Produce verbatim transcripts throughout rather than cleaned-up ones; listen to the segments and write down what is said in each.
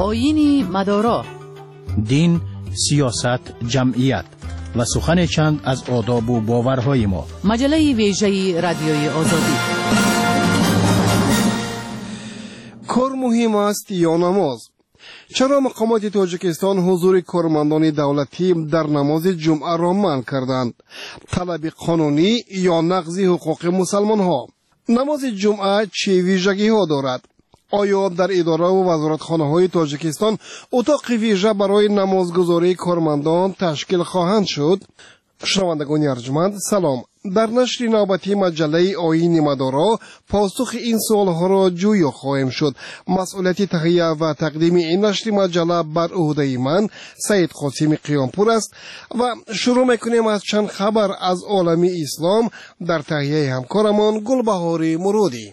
آیین مدارا، دین، سیاست، جمعیت و سخن چند از آداب و باورهای ما. مجله ویژه رادیوی آزادی. کار مهم است یا نماز؟ چرا مقامات تاجیکستان حضور کارمندان دولتی در نماز جمعه را منع کردند؟ طلب قانونی یا نقض حقوق مسلمان ها؟ نماز جمعه چه ویژگی ها دارد؟ آیا در اداره و وزارتخانه های تاجیکستان اتاق ویژه برای نمازگزاری کارمندان تشکیل خواهند شد؟ شنوندگان ارجمند سلام. در نشر نوبتی مجله آیین مدارا پاسخ این سوالها را جویا خواهیم شد. مسئولیت تهیه و تقدیم این نشر مجله بر عهده من سید قاسم قیامپور است و شروع میکنیم از چند خبر از عالم اسلام در تهیه همکارمان گلبهار مرودی.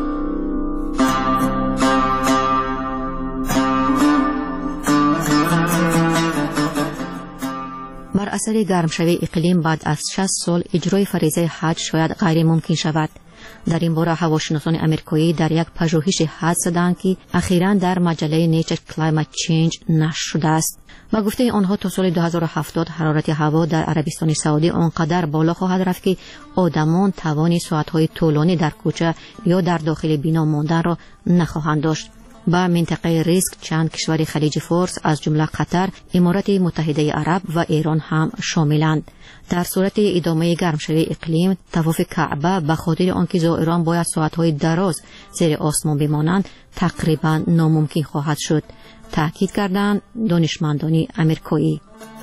بر اثر گرمشوی اقلیم بعد از شصت سال اجرای فریضه حج شاید غیر ممکن شود. در این باره هواشناسان امریکایی در یک پژوهش حد زدند که اخیراً در مجله نیچر کلایمت چینج نشر شده است. با گفته آنها تا سال دو هزار و هفتاد حرارت هوا در عربستان سعودی آنقدر بالا خواهد رفت که آدمان توان ساعت‌های طولانی در کوچه یا در داخل بنا ماندن را نخواهند داشت. با منطقه ریسک چند کشور خلیج فارس از جمله قطر، امارات متحده عرب و ایران هم شاملند. در صورت ادامه گرمشوی اقلیم، طواف کعبه به خاطر آنکه زائران باید ساعت‌های دراز زیر آسمان بمانند تقریبا ناممکن خواهد شد، تاکید کردند دانشمندان امریکایی.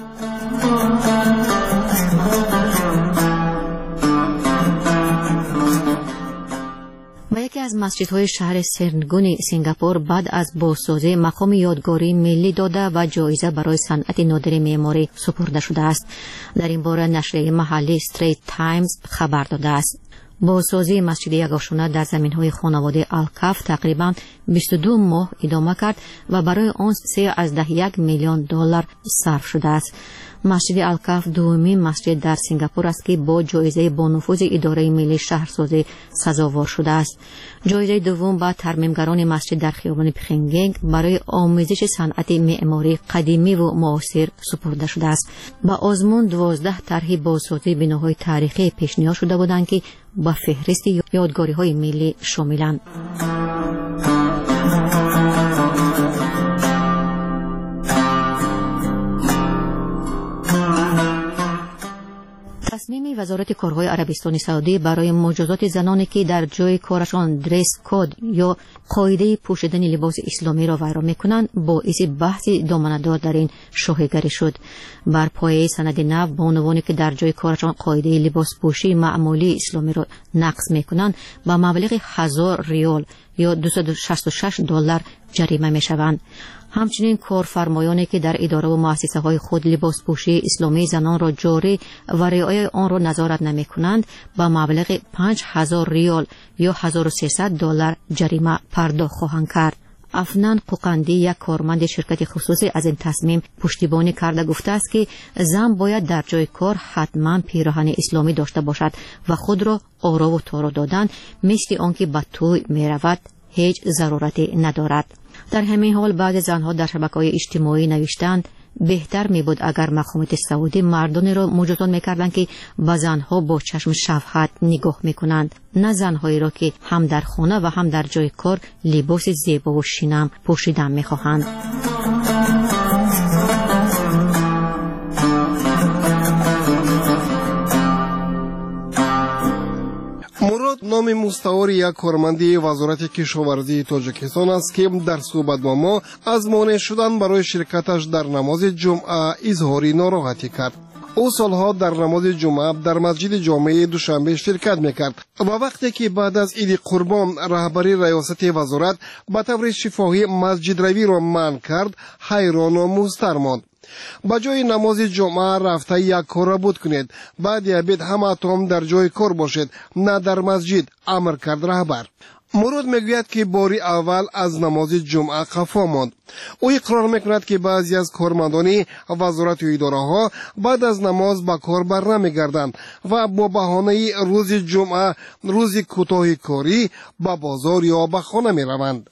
و یکی از مسجدهای شهر سرنگون سنگاپور بعد از بازسازی مقام یادگاری ملی داده و جایزه برای صنعت نادر معماری سپرده شده است. در این باره نشریه محلی استریت تایمز خبر داده است. بازسازی مسجد یگانه در زمین‌های خانواده الکاف تقریباً بیست و دو ماه ادامه کرد و برای آن سه از ده یک میلیون دلار صرف شده است. مسجد الکاف دومین مسجد در سنگاپور است که با جایزه با نفوذ اداره ملی شهرسازی سزاوار شده است. جایزه دوم با ترمیمگران مسجد در خیابان پخنگنگ برای آموزش صنعت معماری قدیمی و معاصر سپرده شده است. با آزمون دوازده طرح بازسازی بناهای تاریخی پیشنهاد شده بودند که با فهرست یادگاری‌های ملی شاملند. تصمیم وزارت کارهای عربستان سعودی برای مجازات زنانی که در جای کارشان درس کد یا قاعده پوشیدن لباس اسلامی را ویرا میکنند باعث بحث دامنه‌دار در این شاهکاری شد. بر پایه سند نو با عنوانی که در جای کارشان قاعده لباس پوشی معمولی اسلامی را نقض میکنند با مبلغ هزار ریال یا دویست و شصت و شش دلار جریمه میشوند. همچنین کارفرمایانی که در اداره و مؤسسه های خود لباس پوشی اسلامی زنان را جاری و رعایت آن را نظارت نمی کنند با مبلغ پنج هزار ریال یا هزار و سیصد دلار جریمه پرداخت خواهند کرد. افنان قوقندی یک کارمند شرکت خصوصی از این تصمیم پشتیبانی کرده گفته است که زن باید در جای کار حتما پیراهن اسلامی داشته باشد و خود را آرا و تارا دادن مثل آنکه به توی می رود هیچ ضرورتی ندارد. در همین حال بعض زنها در شبکه‌های اجتماعی نوشتند بهتر می بود اگر مقامات سعودی مردانی را مجازات می‌کردند که به زنها با چشم شفقت نگاه می‌کنند، نه زنهایی را که هم در خانه و هم در جای کار لباس زیبا و شیرین پوشیدن می‌خواهند. نام مستعار یک کارمندی وزارت کشاورزی تاجیکستان است که در صحبت با ما از مانع شدن برای شرکتش در نماز جمعه اظهار ناراحتی کرد. او سالها در نماز جمعه در مسجد جامع دوشنبه شرکت میکرد و وقتی که بعد از عید قربان رهبری ریاست وزارت به طور شفاهی مسجد روی را منع کرد حیران و مضطر ماند. با جای نماز جمعه رفته یک کار بود کنید، بعد عبید همه تام در جای کار باشید، نه در مسجد، امر کرد رهبر. مرود میگوید که باری اول از نماز جمعه خفا ماند. او اقرار میکند که بعضی از کارمندان وزارت و اداره ها بعد از نماز به کار بر نمیگردند و با بهانه روز جمعه روز کوتاه کاری به بازار یا به خانه میروند.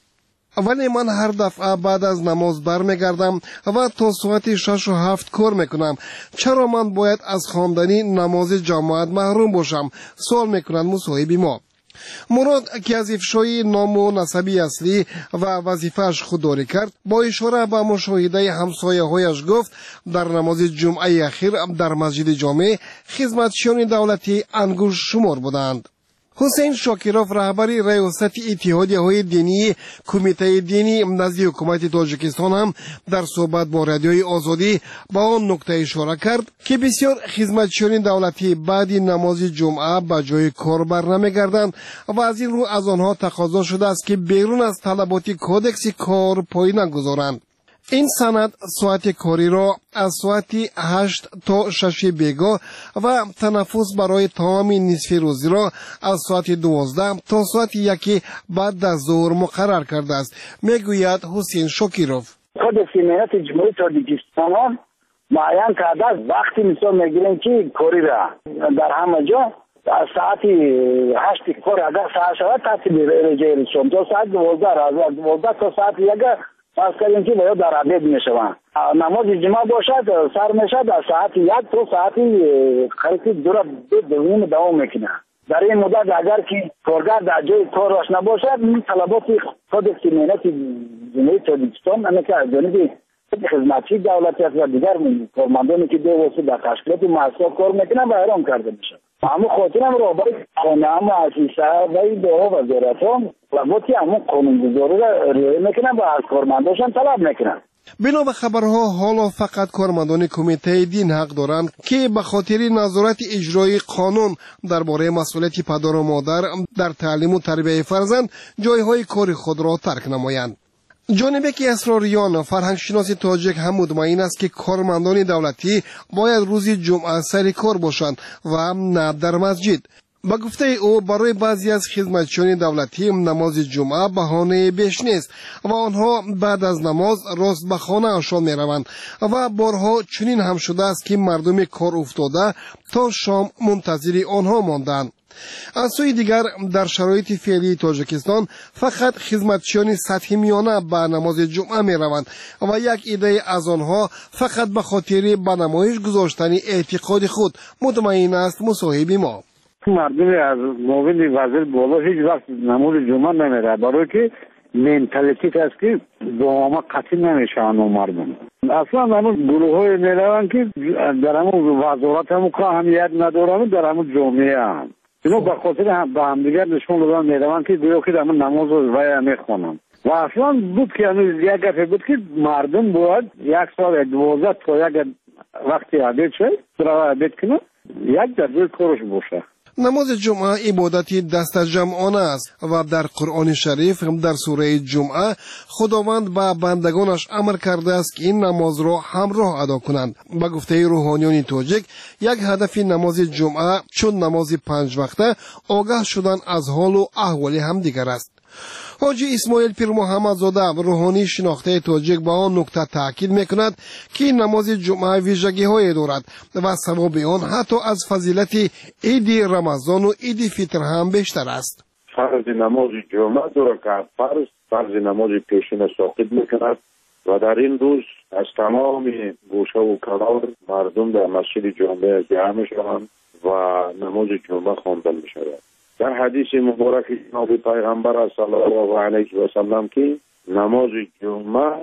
ولی من هر دفعه بعد از نماز برمیگردم و تا ساعت شش و هفت کار میکنم. چرا من باید از خواندن نماز جماعت محروم باشم؟ سوال میکنند مصاحبی ما. مراد که از افشای نام و نسبی اصلی و وظیفه‌اش خودداری کرد، با اشاره به مشاهده همسایه‌هایش گفت در نماز جمعه اخیر در مسجد جامع خدمتچیان دولتی انگشت شمار بودند. حسین شاکیروف رهبری ریاست اتحادیه‌های دینی کمیته دینی نزد حکومت تاجیکستان هم در صحبت با رادیوی آزادی با آن نکته اشاره کرد که بسیار خدمتچیان دولتی بعد نماز جمعه به جای کار برنمیگردند و از این رو از آنها تقاضا شده است که بیرون از طلبات کودکس کار پای نگذارند. این سند ساعت کاری را از ساعت هشت تا شش بیگاه و تنفس برای تمام نصف روزی را از ساعت دوازده تا ساعت یک بعد از ظهر مقرر کرده است، میگوید حسین شاکیروف. کودکس ملت جمهوری تاجیکستان معین کرده است وقتی مثال میگیریم که کاری را در همه جا از ساعت هشت کار اگر ساعت شود ترتیب رجای رسوم تا ساعت دوازده از دوازده تا ساعت یک پس کردیم که باید در عبید می شوند. نماز جمعه باشد سر می شد از ساعت یک تا ساعت خیلی دور دویم دوام میکنه. در این مدت اگر که کارگر در جای کارش نباشد این طلبات کودکس ملت جمهوری تاجیکستان همه که از جانب خدمتچی دولتی است و دیگر کارمندانی که دو واسه در تشکیلات مؤسسه کار میکنن و احرام کرده میشه. همون خاطر هم رهبر خانه هم مؤسسه و این دو وزارت هم طلباتی همون قانونگذاری را رعایت میکنن و از کارمنداشان طلب میکنن. بنا به خبرها حالا فقط کارمندان کمیته دین حق دارند که به خاطر نظارت اجرای قانون درباره مسئولیت پدر و مادر در تعلیم و تربیت فرزند جایهای کار خود را ترک نمایند. جانب که اسراریان فرهنگ شناسی تاجیک هم مطمئن است که کارمندان دولتی باید روز جمعه سر کار باشند و نه در مسجد. با گفته او برای بعضی از خدمتچیان دولتی نماز جمعه بهانه بیش نیست و آنها بعد از نماز راست به خانه اشان می روند و بارها چنین هم شده است که مردم کار افتاده تا شام منتظر آنها ماندند. از سوی دیگر در شرایط فعلی تاجیکستان فقط خدمتچیان سطحی میانه به نماز جمعه می روند و یک عده از آنها فقط به خاطر به نمایش گذاشتن اعتقاد خود مطمئن است مصاحبی ما. مردم از معاون وزیر بالا هیچ وقت نماز جمعه نمیره برای که منتالیتی است که با ما قطعی نمیشه آن مردم. اصلا همون گروه های میروند که در همون وزارت همون که اهمیت ندارن در همون جامعه هم اینا به خاطر هم به هم دیگر نشون دادن میروند که گویا که در همون نماز رو وای میخوانن و اصلا بود که هنوز یک گفه بود که مردم باید یک سال دوازده تا یک وقتی عبید شد برای عبید کنه یک در دوی کارش باشه. نماز جمعه عبادتی دست جمعانه است و در قرآن شریف در سوره جمعه خداوند به بندگانش امر کرده است که این نماز را همراه ادا کنند. به گفته روحانیان تاجیک یک هدف نماز جمعه چون نماز پنج وقته آگاه شدن از حال و احوال همدیگر است. حاجی اسماعیل پیر محمد زاده روحانی شناخته تاجیک با آن نکته تاکید میکند که نماز جمعه ویژگی های دارد و ثواب آن حتی از فضیلت عید رمضان و عید فطر هم بیشتر است. فرض نماز جمعه دو رکعت فرض فرض نماز پیشین ساقط میکند و در این روز از تمام گوشه و کنار مردم در مسجد جمعه جمع میشوند و نماز جمعه خوانده میشود. در حدیث مبارک جناب پیغمبر صلی الله علیه و سلم که نماز جمعه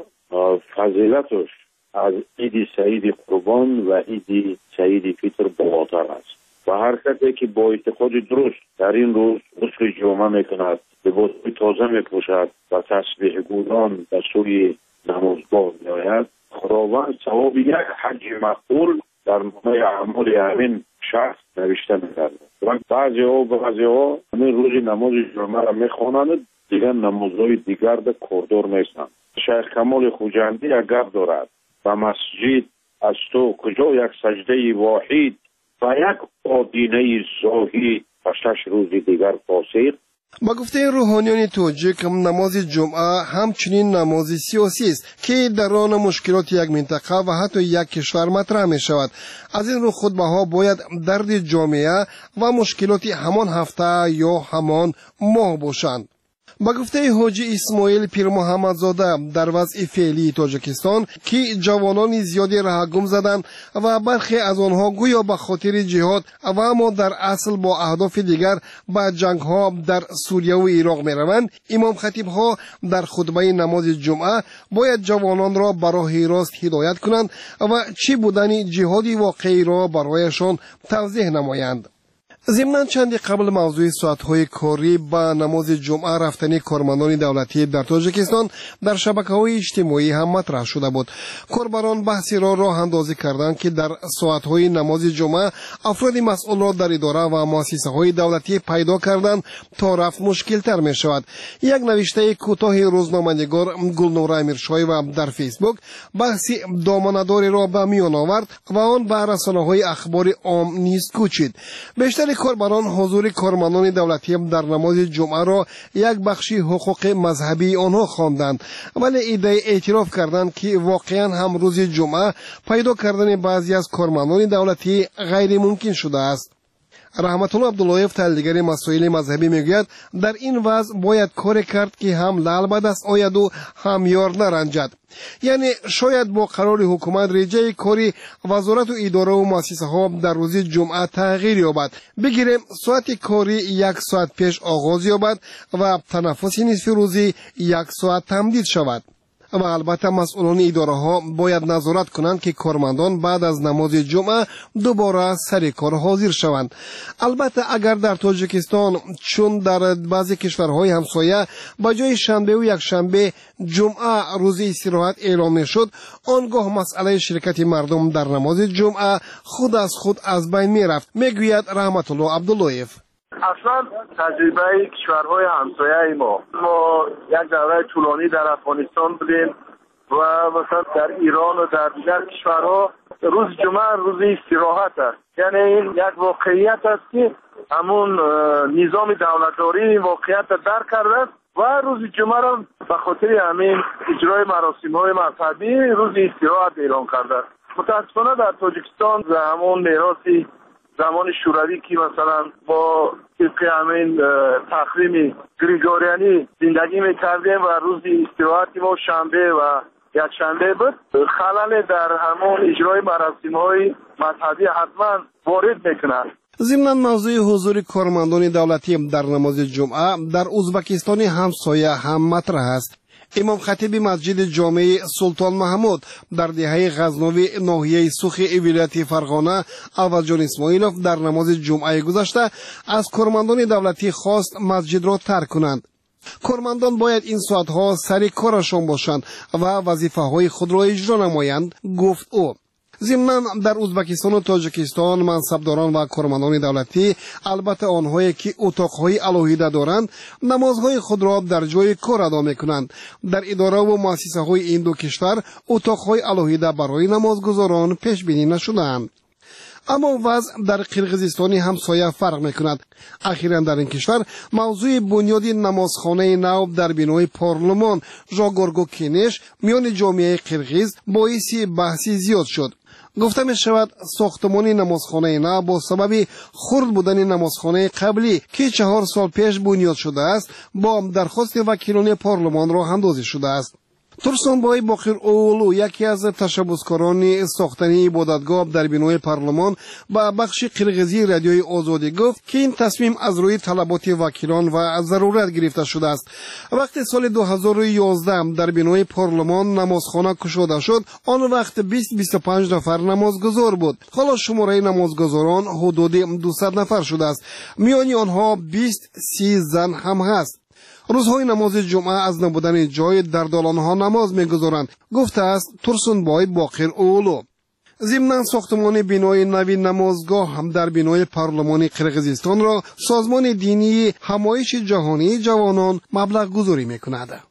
فضیلتش از عید سعید قربان و عید سعید فطر بالاتر است و هر کسی که با اعتقاد درست در این روز غسل جمعه میکند، لباس تازه میپوشد و تسبیح گویان به سوی نمازگاه میآید، خداوند ثواب یک حج مقبول در نامه اعمال همین شخص نوشته می‌کرد. و بعضی ها بعضی ها همین روز نماز جمعه را میخوانند، دیگر نمازهای دیگر در کوردور نیستند. شیخ کمال خوجندی اگر دارد و مسجد از تو کجا یک سجده واحد و یک آدینه زاهد و شش روز دیگر فاسق. با گفته روحانیان تاجیک نماز جمعه همچنین نماز سیاسی است که در آن مشکلات یک منطقه و حتی یک کشور مطرح می شود. از این رو خطبه ها باید درد جامعه و مشکلات همان هفته یا همان ماه باشند. با گفته حاجی اسماعیل پیر محمدزاده در وضع فعلی تاجیکستان که جوانان زیادی راه گم زدند و برخی از آنها گویا به خاطر جهاد و اما در اصل با اهداف دیگر به جنگ ها در سوریه و عراق می روند، امام خطیب ها در خطبه نماز جمعه باید جوانان را به راه راست هدایت کنند و چی بودن جهادی واقعی را برایشان توضیح نمایند. ضمناً چندی قبل موضوع ساعت‌های کاری با نماز جمعه رفتن کارمندان دولتی در تاجیکستان در شبکه‌های اجتماعی هم مطرح شده بود. کاربران بحثی را راه اندازی کردند که در ساعت‌های نماز جمعه افراد مسئول را در اداره و مؤسسه‌های دولتی پیدا کردند تا رفت مشکل‌تر می‌شود. یک نوشته کوتاه روزنامه‌نگار گلنور امیرشاه در فیسبوک بحثی دامنه‌داری را به میان آورد و آن به رسانه‌های اخبار عام نیز کوچید. بیشتر کاربران حضور کارمندان دولتی در نماز جمعه را یک بخشی حقوق مذهبی آنها خواندند، ولی ایده اعتراف کردند که واقعا هم روز جمعه پیدا کردن بعضی از کارمندان دولتی غیر ممکن شده است. رحمت الله عبداللهیف تحلیلگر مسائل مذهبی میگوید در این وضع باید کار کرد که هم لعل به دست آید و هم یار نرنجد. یعنی شاید با قرار حکومت رجای کاری وزارت و اداره و مؤسسه ها در روز جمعه تغییر یابد. بگیریم ساعت کاری یک ساعت پیش آغاز یابد و تنفس نصف روزی یک ساعت تمدید شود. و البته مسئولان اداره ها باید نظارت کنند که کارمندان بعد از نماز جمعه دوباره سر کار حاضر شوند. البته اگر در تاجیکستان چون در بعضی کشورهای همسایه با جای شنبه و یک شنبه جمعه روز استراحت اعلام شد، آنگاه مسئله شرکت مردم در نماز جمعه خود از خود از بین می رفت، میگوید رحمت الله عبداللهیف. اصلا تجربه کشورهای همسایه ما ما یک دوره طولانی در افغانستان بودیم و مثلا در ایران و در دیگر کشورها روز جمعه روز استراحت است. یعنی این یک واقعیت است که همون نظام دولتداری واقعیت درک کرده است و روز جمعه را به خاطر همین اجرای مراسم های مذهبی روز استراحت اعلام کرده است. متاسفانه در تاجیکستان همون میراثی زمان شوروی که مثلا با طبق همین تقویم گریگوریانی زندگی میکردیم و روز استراحت ما شنبه و یک شنبه بود، خلل در همون اجرای مراسم های مذهبی حتما وارد میکنند. ضمناً موضوع حضور کارمندان دولتی در نماز جمعه در ازبکستان همسایه هم مطرح است. امام خطیب مسجد جامع سلطان محمود در دهه غزنوی ناحیه سوخ ولایت فرغانه اول جان اسماعیلوف در نماز جمعه گذشته از کارمندان دولتی خواست مسجد را ترک کنند. کارمندان باید این ساعتها سر کارشان باشند و وظیفه های خود را اجرا نمایند، گفت او. ضمناً در ازبکستان و تاجیکستان منصبداران و کارمندان دولتی، البته آنهایی که اتاقهای علاهیده دارند، نمازهای خود را در جای کار ادا میکنند. در اداره و مؤسسه های این دو کشور اتاقهای علاهیده برای نمازگزاران پیش بینی نشده‌اند. اما وضع در قرقیزستان همسایه فرق میکند. اخیراً در این کشور موضوع بنیاد نمازخانه نو در بینای پارلمان ژاگورگو کینش میان جامعه قرقیز باعث بحثی زیاد شد. گفته می شود ساختمان نمازخانه نو با سبب خرد بودن نمازخانه قبلی که چهار سال پیش بنیاد شده است با درخواست وکیلان پارلمان راه اندازی شده است. ترسانبای باقر اولو یکی از تشبسکاران ساختن عبادتگاه در بینای پارلمان با بخش قرقیزی رادیوی آزادی گفت که این تصمیم از روی طلبات وکیلان و ضرورت گرفته شده است. وقتی سال دو هزار و یازده در بینای پارلمان نمازخانه گشوده شد، آن وقت بیست تا بیست و پنج نفر نمازگزار بود. حالا شماره نمازگزاران حدود دویست نفر شده است. میان آنها بیست سی زن هم هست. روزهای نماز جمعه از نبودن جای در دالانها نماز میگذارند، گفته است ترسونبای باقر اولو. ضمناً ساختمان بینای نوی نمازگاه هم در بینای پارلمان قرقیزستان را سازمان دینی همایش جهانی جوانان مبلغ گذاری میکند.